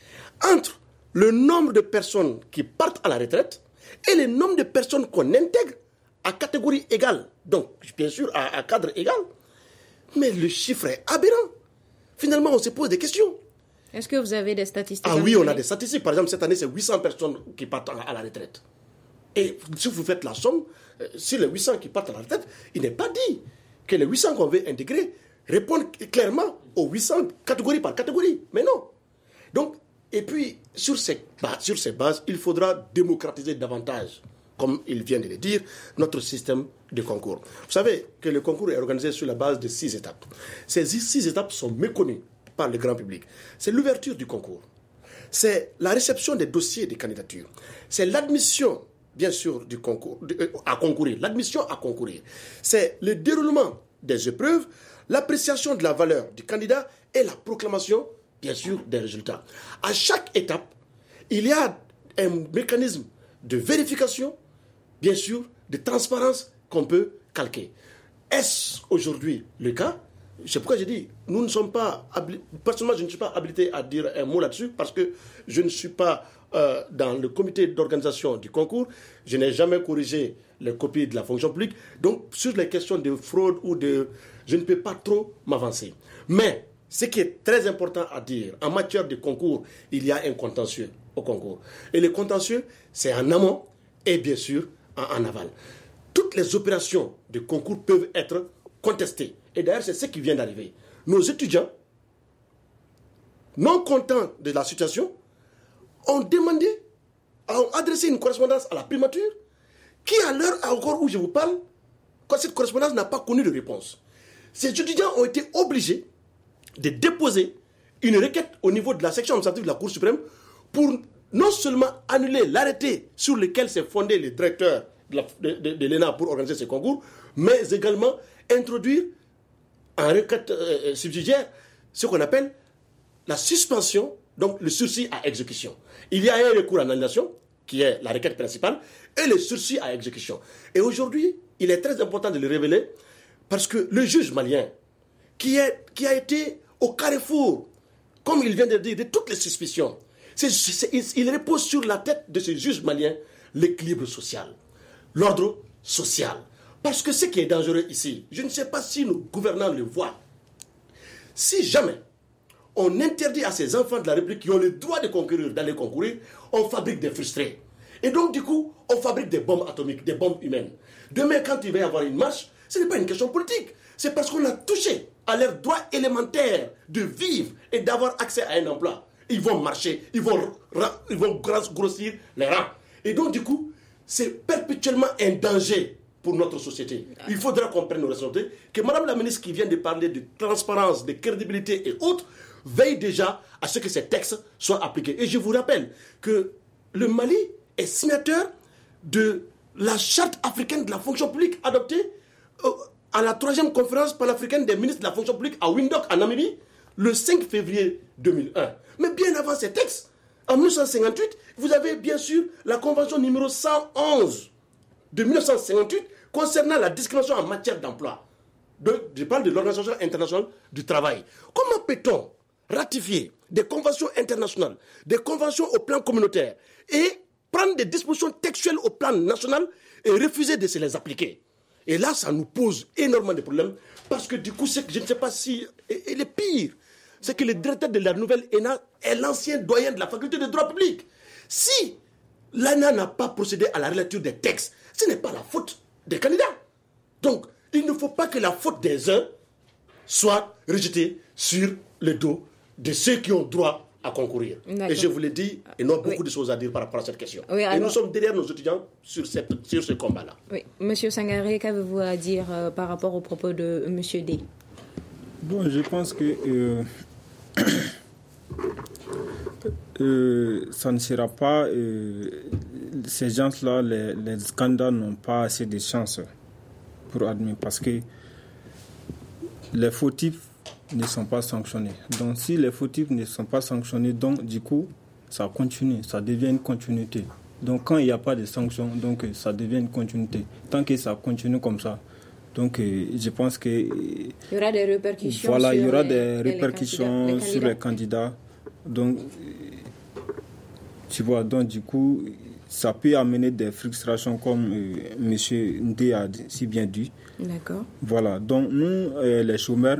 entre le nombre de personnes qui partent à la retraite et le nombre de personnes qu'on intègre à catégorie égale, donc bien sûr à, à cadre égal. Mais le chiffre est aberrant. Finalement, on se pose des questions. Est-ce que vous avez des statistiques? Ah oui, on a des statistiques. Par exemple, cette année, c'est huit cents personnes qui partent à la retraite. Et si vous faites la somme, si les huit cents qui partent à la retraite, il n'est pas dit que les huit cents qu'on veut intégrer répondent clairement aux huit cents catégorie par catégorie. Mais non. Donc, et puis, sur ces bases, sur ces bases, il faudra démocratiser davantage, comme il vient de le dire, notre système de concours. Vous savez que le concours est organisé sur la base de six étapes. Ces six étapes sont méconnues par le grand public. C'est l'ouverture du concours. C'est la réception des dossiers de candidature. C'est l'admission, bien sûr, du concours, de, euh, à concourir. L'admission à concourir. C'est le déroulement des épreuves, l'appréciation de la valeur du candidat et la proclamation, bien sûr, des résultats. À chaque étape, il y a un mécanisme de vérification, bien sûr, de transparence qu'on peut calquer. Est-ce aujourd'hui le cas? C'est pourquoi j'ai dit, nous ne sommes pas, personnellement, je ne suis pas habilité à dire un mot là-dessus, parce que je ne suis pas euh, dans le comité d'organisation du concours, je n'ai jamais corrigé les copies de la fonction publique, donc sur les questions de fraude ou de... je ne peux pas trop m'avancer. Mais, ce qui est très important à dire, en matière de concours, il y a un contentieux au concours. Et le contentieux, c'est en amont et bien sûr en, en aval. Toutes les opérations de concours peuvent être contestées. Et d'ailleurs, c'est ce qui vient d'arriver. Nos étudiants, non contents de la situation, ont demandé, ont adressé une correspondance à la primature, qui à l'heure encore où je vous parle, quand cette correspondance n'a pas connu de réponse. Ces étudiants ont été obligés de déposer une requête au niveau de la section administrative de la Cour suprême pour non seulement annuler l'arrêté sur lequel s'est fondé le directeur de, la, de, de, de l'E N A pour organiser ce concours, mais également introduire en requête euh, subsidiaire ce qu'on appelle la suspension, donc le sursis à exécution. Il y a un recours en annulation, qui est la requête principale, et le sursis à exécution. Et aujourd'hui, il est très important de le révéler, parce que le juge malien, qui, est, qui a été au carrefour, comme il vient de le dire, de toutes les suspicions, c'est, c'est, il repose sur la tête de ce juge malien l'équilibre social, l'ordre social. Parce que ce qui est dangereux ici, je ne sais pas si nos gouvernants le voient. Si jamais on interdit à ces enfants de la République qui ont le droit de concourir, d'aller concourir, on fabrique des frustrés. Et donc, du coup, on fabrique des bombes atomiques, des bombes humaines. Demain, quand il va y avoir une marche, ce n'est pas une question politique. C'est parce qu'on a touché à leur droit élémentaire de vivre et d'avoir accès à un emploi. Ils vont marcher, ils vont, ils vont grossir les rangs. Et donc, du coup, c'est perpétuellement un danger pour notre société. Il faudra qu'on prenne nos responsabilités, que Madame la ministre qui vient de parler de transparence, de crédibilité et autres, veille déjà à ce que ces textes soient appliqués. Et je vous rappelle que le Mali est signataire de la charte africaine de la fonction publique adoptée à la troisième conférence panafricaine des ministres de la fonction publique à Windhoek, en Namibie, le cinq février deux mille un. Mais bien avant ces textes, en mille neuf cent cinquante-huit, vous avez bien sûr la convention numéro cent onze de mille neuf cent cinquante-huit concernant la discrimination en matière d'emploi. De, je parle de l'Organisation internationale du travail. Comment peut-on ratifier des conventions internationales, des conventions au plan communautaire et prendre des dispositions textuelles au plan national et refuser de se les appliquer? Et là, ça nous pose énormément de problèmes parce que du coup, c'est que je ne sais pas si... Et, et le pire, c'est que le directeur de la nouvelle E N A est l'ancien doyen de la faculté de droit public. Si l'E N A n'a pas procédé à la relecture des textes, ce n'est pas la faute des candidats. Donc, il ne faut pas que la faute des uns soit rejetée sur le dos de ceux qui ont droit à concourir. D'accord. Et je vous l'ai dit, et nous avons beaucoup oui. de choses à dire par rapport à cette question. Oui, alors... Et nous sommes derrière nos étudiants sur, cette, sur ce combat-là. Oui. Monsieur Sangaré, qu'avez-vous à dire euh, par rapport aux propos de Monsieur D? Bon, je pense que euh, euh, ça ne sera pas... Euh, ces gens-là, les, les candidats n'ont pas assez de chance pour admettre, parce que les fautifs ne sont pas sanctionnés. Donc, si les fautifs ne sont pas sanctionnés, donc, du coup, ça continue, ça devient une continuité. Donc, quand il n'y a pas de sanctions, donc, ça devient une continuité. Tant que ça continue comme ça, donc, je pense que... Il y aura des répercussions voilà, sur il y aura les, des répercussions les sur les candidats. Donc, tu vois, donc, du coup, ça peut amener des frustrations, comme euh, M. Ndé a si bien dit. D'accord. Voilà, donc, nous, euh, les chômeurs...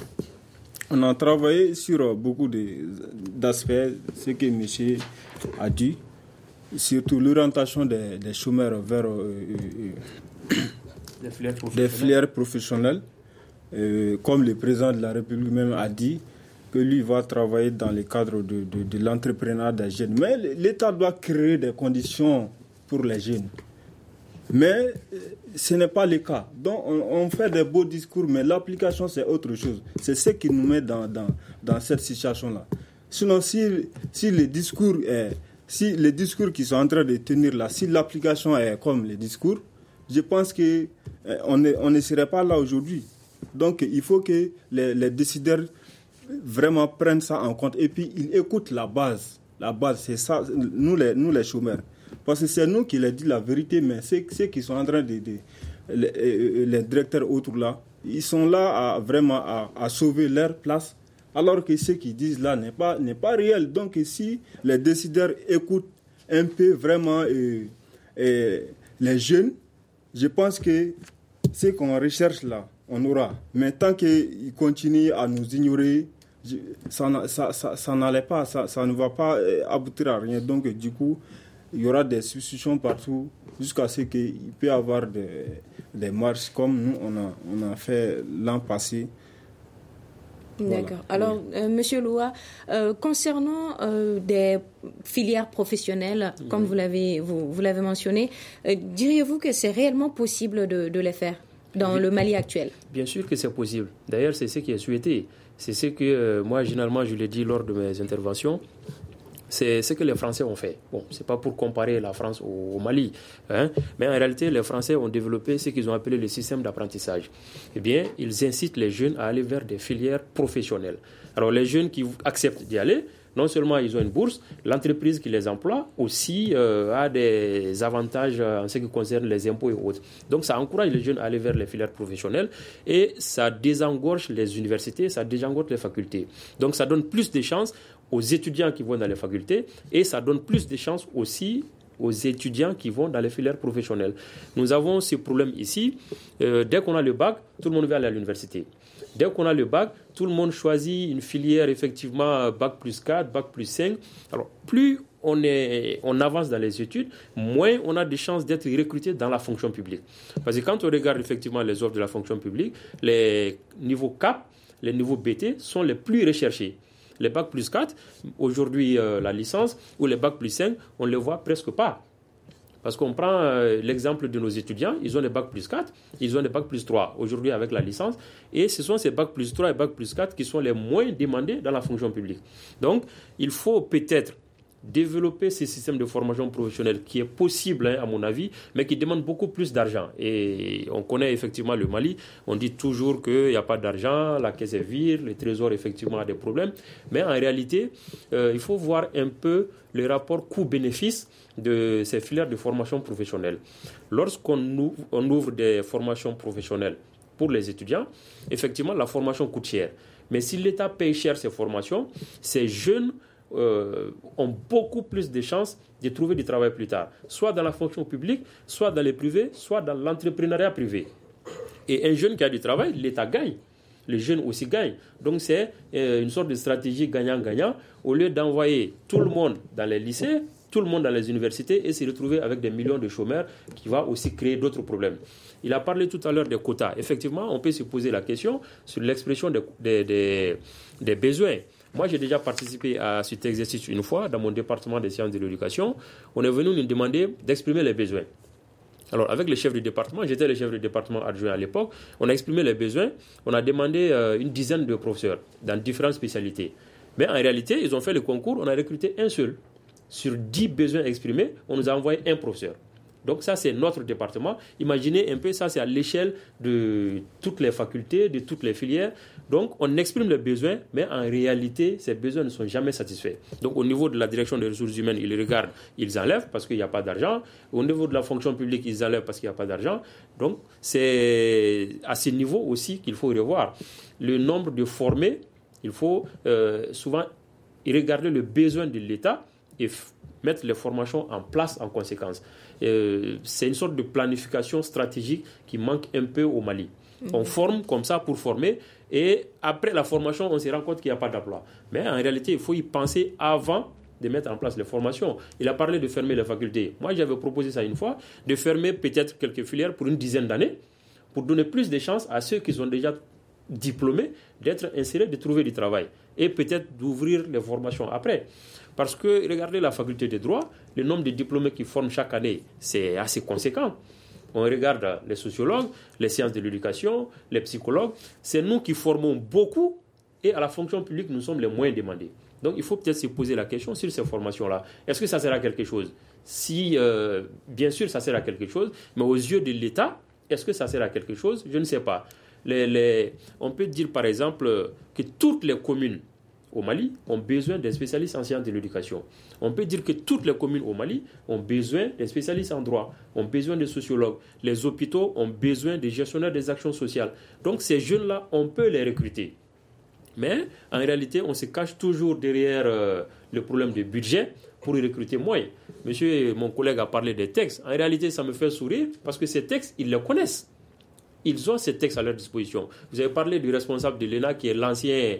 On a travaillé sur beaucoup de, d'aspects, ce que M. a dit, surtout l'orientation des, des chômeurs vers euh, euh, des filières professionnelles, des filières professionnelles euh, comme le président de la République même a dit, que lui va travailler dans le cadre de, de, de l'entrepreneuriat des jeunes. Mais l'État doit créer des conditions pour les jeunes. Mais ce n'est pas le cas. Donc on, on fait des beaux discours, mais l'application c'est autre chose. C'est ce qui nous met dans, dans, dans cette situation-là. Sinon, si, si les discours est, si les discours qui sont en train de tenir là, si l'application est comme les discours, je pense qu'on on on ne serait pas là aujourd'hui. Donc il faut que les, les décideurs vraiment prennent ça en compte et puis ils écoutent la base. La base, c'est ça, nous les, nous les chômeurs. Parce que c'est nous qui leur dit la vérité, mais ceux, ceux qui sont en train de... de les, les directeurs autour là, ils sont là à, vraiment à, à sauver leur place, alors que ce qu'ils disent là n'est pas, n'est pas réel. Donc si les décideurs écoutent un peu vraiment euh, euh, les jeunes, je pense que ce qu'on recherche là, on aura. Mais tant qu'ils continuent à nous ignorer, ça, ça, ça, ça n'allait pas, ça, ça ne va pas aboutir à rien. Donc du coup, il y aura des substitutions partout jusqu'à ce qu'il peut y avoir des, des marches comme nous, on a, on a fait l'an passé. D'accord. Voilà. Alors, euh, Monsieur Loua, euh, concernant euh, des filières professionnelles, mmh. comme vous l'avez, vous, vous l'avez mentionné, euh, diriez-vous que c'est réellement possible de, de les faire dans oui. le Mali actuel? Bien sûr que c'est possible. D'ailleurs, c'est ce qui est souhaité. C'est ce que euh, moi, généralement, je l'ai dit lors de mes interventions. C'est ce que les Français ont fait. Bon, ce n'est pas pour comparer la France au, au Mali, hein, mais en réalité, les Français ont développé ce qu'ils ont appelé le système d'apprentissage. Eh bien, ils incitent les jeunes à aller vers des filières professionnelles. Alors, les jeunes qui acceptent d'y aller, non seulement ils ont une bourse, l'entreprise qui les emploie aussi euh, a des avantages en ce qui concerne les impôts et autres. Donc, ça encourage les jeunes à aller vers les filières professionnelles et ça désengorge les universités, ça désengorge les facultés. Donc, ça donne plus de chances aux étudiants qui vont dans les facultés et ça donne plus de chances aussi aux étudiants qui vont dans les filières professionnelles. Nous avons ce problème ici. Euh, dès qu'on a le bac, tout le monde va aller à l'université. Dès qu'on a le bac, tout le monde choisit une filière, effectivement, bac plus quatre, bac plus cinq. Alors, plus on, est, on avance dans les études, moins on a de chances d'être recruté dans la fonction publique. Parce que quand on regarde effectivement les offres de la fonction publique, les niveaux C A P, les niveaux B T sont les plus recherchés. Les bac plus quatre, aujourd'hui euh, la licence, ou les bac plus cinq, on ne les voit presque pas. Parce qu'on prend euh, l'exemple de nos étudiants, ils ont les bac plus quatre, ils ont les bac plus trois, aujourd'hui avec la licence, et ce sont ces bac plus trois et bac plus quatre qui sont les moins demandés dans la fonction publique. Donc, il faut peut-être développer ces systèmes de formation professionnelle qui est possible, hein, à mon avis, mais qui demande beaucoup plus d'argent. Et on connaît effectivement le Mali, on dit toujours qu'il n'y a pas d'argent, la caisse est vide, le trésor effectivement a des problèmes, mais en réalité, euh, il faut voir un peu le rapport coût-bénéfice de ces filières de formation professionnelle. Lorsqu'on ouvre, on ouvre des formations professionnelles pour les étudiants, effectivement, la formation coûte cher. Mais si l'État paye cher ces formations, ces jeunes euh, ont beaucoup plus de chances de trouver du travail plus tard, soit dans la fonction publique, soit dans les privés, soit dans l'entrepreneuriat privé. Et un jeune qui a du travail, l'État gagne. Les jeunes aussi gagnent. Donc c'est euh, une sorte de stratégie gagnant-gagnant. Au lieu d'envoyer tout le monde dans les lycées, tout le monde dans les universités et se retrouver avec des millions de chômeurs qui va aussi créer d'autres problèmes. Il a parlé tout à l'heure des quotas. Effectivement, on peut se poser la question sur l'expression des, des, des, des besoins. Moi, j'ai déjà participé à cet exercice une fois dans mon département des sciences de l'éducation. On est venu nous demander d'exprimer les besoins. Alors, avec le chef du département, j'étais le chef du département adjoint à l'époque, on a exprimé les besoins, on a demandé euh, une dizaine de professeurs dans différentes spécialités. Mais en réalité, ils ont fait le concours, on a recruté un seul. Sur dix besoins exprimés, on nous a envoyé un professeur. Donc ça, c'est notre département. Imaginez un peu, ça, c'est à l'échelle de toutes les facultés, de toutes les filières. Donc, on exprime les besoins, mais en réalité, ces besoins ne sont jamais satisfaits. Donc, au niveau de la direction des ressources humaines, ils regardent, ils enlèvent parce qu'il n'y a pas d'argent. Au niveau de la fonction publique, ils enlèvent parce qu'il n'y a pas d'argent. Donc, c'est à ce niveau aussi qu'il faut revoir. Le nombre de formés, il faut euh, souvent regarder le besoin de l'État et f- mettre les formations en place en conséquence. Euh, c'est une sorte de planification stratégique qui manque un peu au Mali. Mmh. On forme comme ça pour former et après la formation, on se rend compte qu'il n'y a pas d'emploi. Mais en réalité, il faut y penser avant de mettre en place les formations. Il a parlé de fermer les facultés. Moi, j'avais proposé ça une fois, de fermer peut-être quelques filières pour une dizaine d'années pour donner plus de chances à ceux qui sont déjà diplômés d'être insérés, de trouver du travail et peut-être d'ouvrir les formations après. Parce que, regardez la faculté de droit, le nombre de diplômés qui forment chaque année, c'est assez conséquent. On regarde les sociologues, les sciences de l'éducation, les psychologues. C'est nous qui formons beaucoup et à la fonction publique, nous sommes les moins demandés. Donc, il faut peut-être se poser la question sur ces formations-là. Est-ce que ça sert à quelque chose ? Si, euh, bien sûr, ça sert à quelque chose, mais aux yeux de l'État, est-ce que ça sert à quelque chose ? Je ne sais pas. Les, les, on peut dire, par exemple, que toutes les communes au Mali ont besoin des spécialistes en sciences de l'éducation. On peut dire que toutes les communes au Mali ont besoin des spécialistes en droit, ont besoin de sociologues. Les hôpitaux ont besoin des gestionnaires des actions sociales. Donc ces jeunes-là, on peut les recruter. Mais en réalité, on se cache toujours derrière euh, le problème du budget pour y recruter moins. Monsieur, mon collègue a parlé des textes. En réalité, ça me fait sourire parce que ces textes, ils les connaissent. Ils ont ces textes à leur disposition. Vous avez parlé du responsable de l'E N A qui est l'ancien,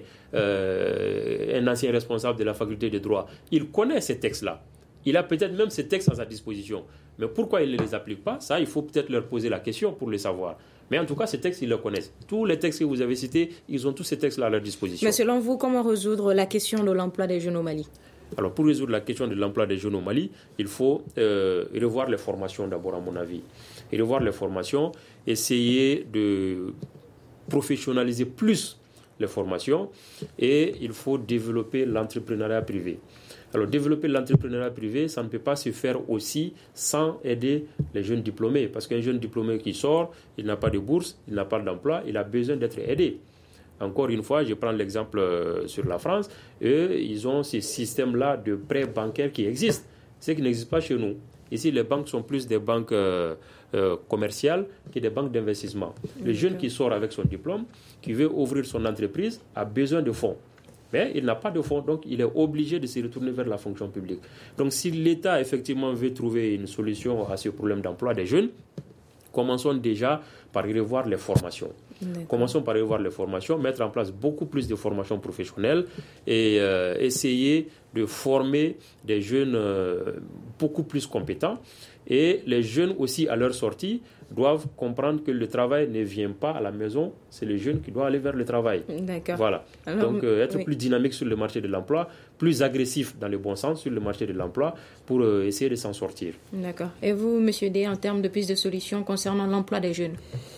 euh, un ancien responsable de la faculté de droit. Il connaît ces textes-là. Il a peut-être même ces textes à sa disposition. Mais pourquoi il ne les applique pas ? Ça, il faut peut-être leur poser la question pour le savoir. Mais en tout cas, ces textes, ils les connaissent. Tous les textes que vous avez cités, ils ont tous ces textes-là à leur disposition. Mais selon vous, comment résoudre la question de l'emploi des jeunes au Mali ? Alors, pour résoudre la question de l'emploi des jeunes au Mali, il faut euh, revoir les formations d'abord, à mon avis. Et revoir les formations, essayer de professionnaliser plus les formations et il faut développer l'entrepreneuriat privé. Alors, développer l'entrepreneuriat privé, ça ne peut pas se faire aussi sans aider les jeunes diplômés. Parce qu'un jeune diplômé qui sort, il n'a pas de bourse, il n'a pas d'emploi, il a besoin d'être aidé. Encore une fois, je prends l'exemple euh, sur la France. Eux, ils ont ce système-là de prêts bancaires qui existent, ce qui n'existe pas chez nous. Ici, les banques sont plus des banques euh, euh, commerciales que des banques d'investissement. Le jeune qui sort avec son diplôme, qui veut ouvrir son entreprise, a besoin de fonds. Mais il n'a pas de fonds, donc il est obligé de se retourner vers la fonction publique. Donc si l'État, effectivement, veut trouver une solution à ce problème d'emploi des jeunes, commençons déjà par revoir les formations. D'accord. Commençons par revoir les formations, mettre en place beaucoup plus de formations professionnelles et euh, essayer de former des jeunes euh, beaucoup plus compétents. Et les jeunes aussi, à leur sortie, doivent comprendre que le travail ne vient pas à la maison, c'est le jeune qui doit aller vers le travail. D'accord. Voilà. Alors, donc, euh, être oui. plus dynamique sur le marché de l'emploi, plus agressif dans le bon sens sur le marché de l'emploi pour euh, essayer de s'en sortir. D'accord. Et vous, M. D, en termes de piste de solutions concernant l'emploi des jeunes ?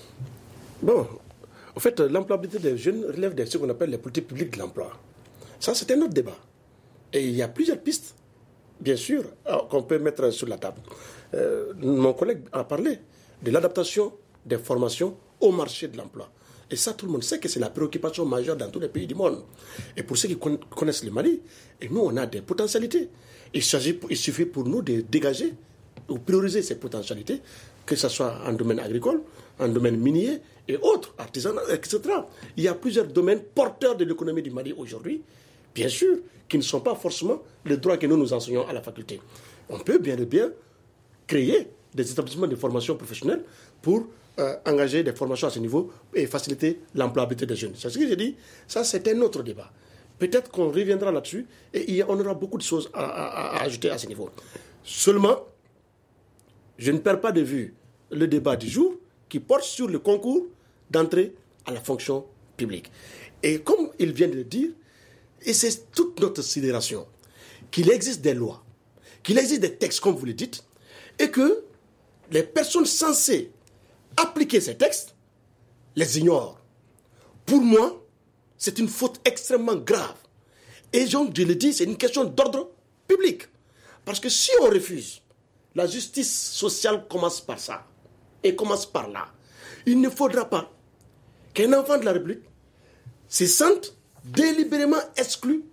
Bon, en fait, l'employabilité des jeunes relève de ce qu'on appelle les politiques publiques de l'emploi. Ça, c'est un autre débat. Et il y a plusieurs pistes bien sûr, qu'on peut mettre sur la table. Euh, mon collègue a parlé de l'adaptation des formations au marché de l'emploi. Et ça, tout le monde sait que c'est la préoccupation majeure dans tous les pays du monde. Et pour ceux qui connaissent le Mali, et nous, on a des potentialités. Il, s'agit, il suffit pour nous de dégager ou prioriser ces potentialités, que ce soit en domaine agricole, en domaine minier et autres, artisanat, et cetera. Il y a plusieurs domaines porteurs de l'économie du Mali aujourd'hui, bien sûr, qui ne sont pas forcément les droits que nous nous enseignons à la faculté. On peut bien et bien créer des établissements de formation professionnelle pour euh, engager des formations à ce niveau et faciliter l'employabilité des jeunes. C'est ce que j'ai dit. Ça, c'est un autre débat. Peut-être qu'on reviendra là-dessus et il y a, on aura beaucoup de choses à, à, à ajouter à ce niveau. Seulement, je ne perds pas de vue le débat du jour qui porte sur le concours d'entrée à la fonction publique. Et comme il vient de le dire, et c'est toute notre sidération, qu'il existe des lois, qu'il existe des textes, comme vous le dites, et que les personnes censées appliquer ces textes les ignorent. Pour moi, c'est une faute extrêmement grave. Et donc, je le dis, c'est une question d'ordre public. Parce que si on refuse, la justice sociale commence par ça, et commence par là. Il ne faudra pas qu'un enfant de la République se sente délibérément exclu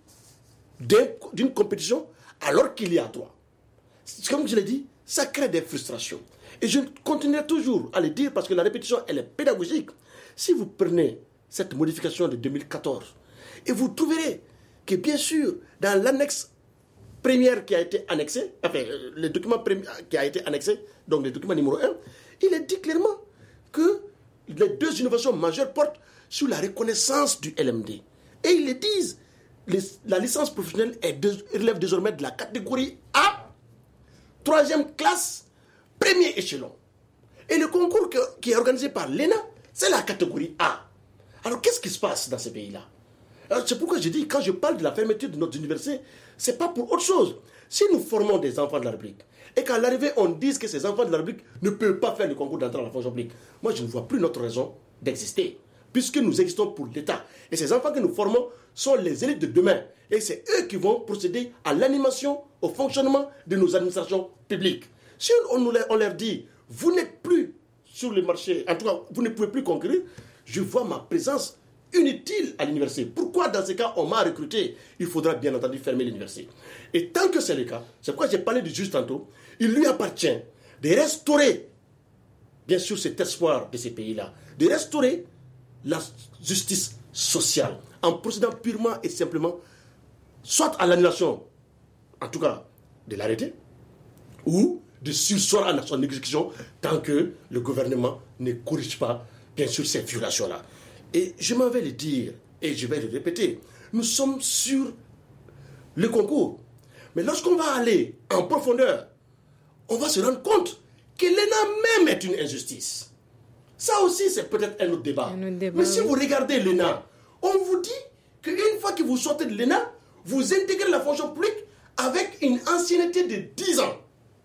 d'une compétition alors qu'il y a droit. Comme je l'ai dit, ça crée des frustrations. Et je continuerai toujours à le dire parce que la répétition, elle est pédagogique. Si vous prenez cette modification de deux mille quatorze, et vous trouverez que bien sûr, dans l'annexe première qui a été annexée, enfin, le document qui a été annexé, donc le document numéro un, il est dit clairement que les deux innovations majeures portent sur la reconnaissance du L M D. Et ils le disent, les, la licence professionnelle est de, relève désormais de la catégorie A, troisième classe, premier échelon. Et le concours que, qui est organisé par l'E N A, c'est la catégorie A. Alors qu'est-ce qui se passe dans ces pays-là? Alors, c'est pourquoi je dis, quand je parle de la fermeture de notre université, ce n'est pas pour autre chose. Si nous formons des enfants de la République, et qu'à l'arrivée, on dise que ces enfants de la République ne peuvent pas faire le concours d'entrée à la fonction publique, moi, je ne vois plus notre raison d'exister, puisque nous existons pour l'État. Et ces enfants que nous formons sont les élites de demain. Et c'est eux qui vont procéder à l'animation, au fonctionnement de nos administrations publiques. Si on, on, on leur dit, vous n'êtes plus sur le marché, en tout cas, vous ne pouvez plus concourir, je vois ma présence inutile à l'université. Pourquoi dans ce cas on m'a recruté? Il faudra bien entendu fermer l'université. Et tant que c'est le cas, c'est pourquoi j'ai parlé du juge tantôt, il lui appartient de restaurer, bien sûr, cet espoir de ces pays-là, de restaurer la justice sociale en procédant purement et simplement soit à l'annulation, en tout cas, de l'arrêté, ou de surseoir à son exécution tant que le gouvernement ne corrige pas, bien sûr, ces violations-là. Et je m'en vais le dire, et je vais le répéter, nous sommes sur le concours. Mais lorsqu'on va aller en profondeur, on va se rendre compte que l'E N A même est une injustice. Ça aussi, c'est peut-être un autre débat. Un autre débat Mais si oui. vous regardez l'E N A, on vous dit qu'une fois que vous sortez de l'E N A, vous intégrez la fonction publique avec une ancienneté de dix ans,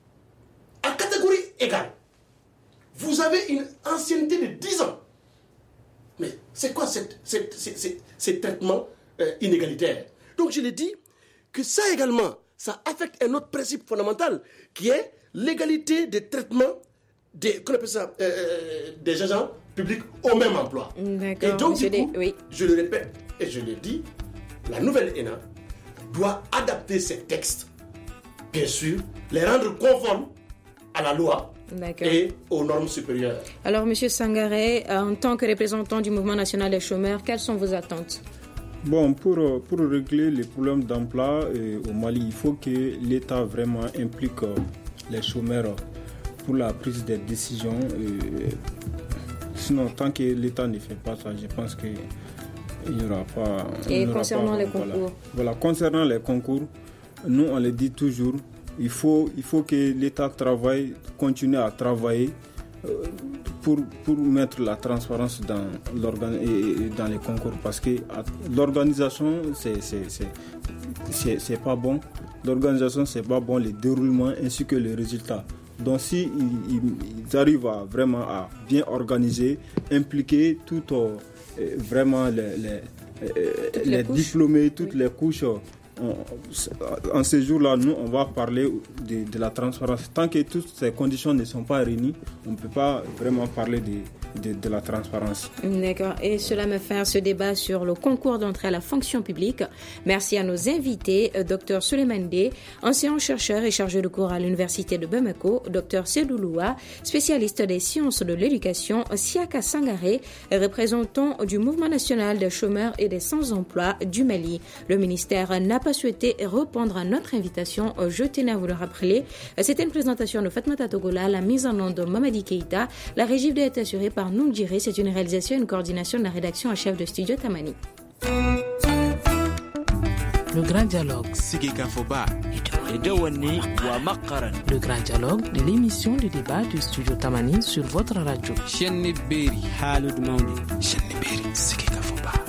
à catégorie égale. Vous avez une ancienneté de dix ans. Mais c'est quoi cette, cette, cette, cette, ces traitements euh, inégalitaires? Donc je l'ai dit que ça également, ça affecte un autre principe fondamental qui est l'égalité des traitements des, qu'on appelle ça, euh, des agents publics au même emploi. D'accord, et donc du coup, oui. je le répète et je le dis, la nouvelle E N A doit adapter ces textes, bien sûr, les rendre conformes à la loi et aux normes supérieures. Alors, M. Sangaré, en tant que représentant du Mouvement national des chômeurs, quelles sont vos attentes? Bon, pour, pour régler les problèmes d'emploi euh, au Mali, il faut que l'État vraiment implique euh, les chômeurs pour la prise des décisions. Euh, sinon, tant que l'État ne fait pas ça, je pense qu'il n'y aura pas... Et aura concernant pas, les voilà. concours Voilà, concernant les concours, nous, on le dit toujours, il faut, il faut que l'État travaille, continue à travailler euh, pour, pour mettre la transparence dans, dans les concours. Parce que l'organisation, c'est, c'est, c'est, c'est, c'est pas bon. L'organisation, c'est pas bon, le déroulement ainsi que les résultats. Donc, si ils, ils arrivent à vraiment à bien organiser, impliquer tout euh, vraiment les, les, toutes les, les les diplômés, toutes oui. les couches on, en ces jours-là, nous, on va parler de, de la transparence. Tant que toutes ces conditions ne sont pas réunies, on ne peut pas vraiment parler de, de, de la transparence. D'accord. Et cela me fait ce débat sur le concours d'entrée à la fonction publique. Merci à nos invités, Dr Souleymane Dey, enseignant-chercheur et chargé de cours à l'Université de Bamako, Dr Seydou Loua, spécialiste des sciences de l'éducation, Siaka Sangaré, représentant du Mouvement national des chômeurs et des sans-emploi du Mali. Le ministère n'a pas souhaité répondre à notre invitation. Je tenais à vous le rappeler. C'était une présentation de Fatmata Togola, la mise en onde de Mamadi Keïta. La régie doit être assurée par Noungiré. C'est une réalisation et une coordination de la rédaction en chef de Studio Tamani. Le grand dialogue. Le grand dialogue de l'émission de débat du Studio Tamani sur votre radio.